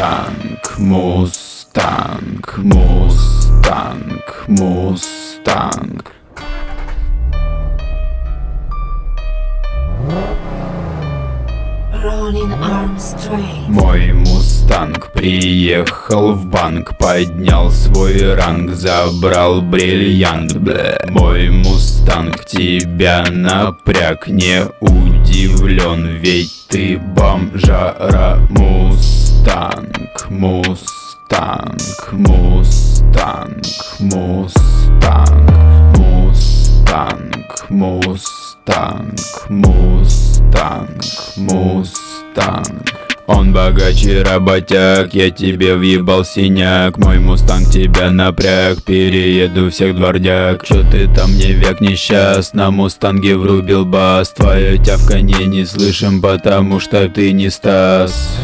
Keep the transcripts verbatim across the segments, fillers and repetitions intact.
Мустанг, мустанг, мустанг, мустанг. Мой мустанг приехал в банк, поднял свой ранг, забрал бриллиант. Блэ. Мой мустанг тебя напряг, не удивлен, ведь ты бомжара. Мустанг, мустанг, мустанг, мустанг, мустанг, мустанг, мустанг, мустанг. Он богаче работяг, я тебе въебал синяк. Мой мустанг тебя напряг, перееду всех дворняк. Чё ты там не вякни щас, на мустанге врубил бас. Твоё тявканье не слышим, потому что ты не Стас.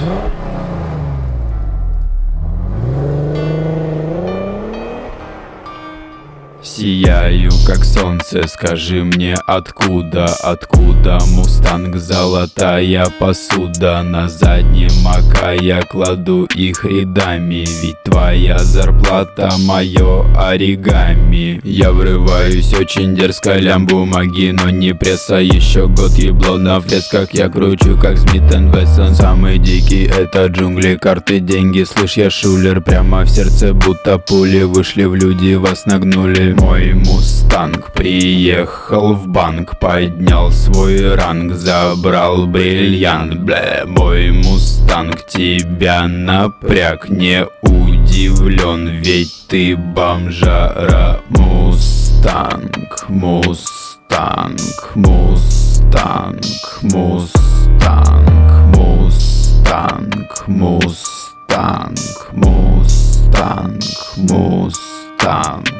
Сияю как солнце, скажи мне откуда, откуда мустанг золотая посуда. На заднем ока я кладу их рядами, ведь твоя зарплата мое оригами. Я врываюсь очень дерзко, лям бумаги, но не пресса. Еще год ебло на фресках, я кручу как Смит энд Вессон. Самый дикий это джунгли, карты, деньги, слышь, я шулер. Прямо в сердце будто пули вышли в люди, вас нагнули. Мой мустанг приехал в банк, поднял свой ранг, забрал бриллиант. Бля. Мой мустанг тебя напряг, не удивлен, ведь ты бомжара. Мустанг, мустанг, мустанг, мустанг, мустанг, мустанг, мустанг, мустанг.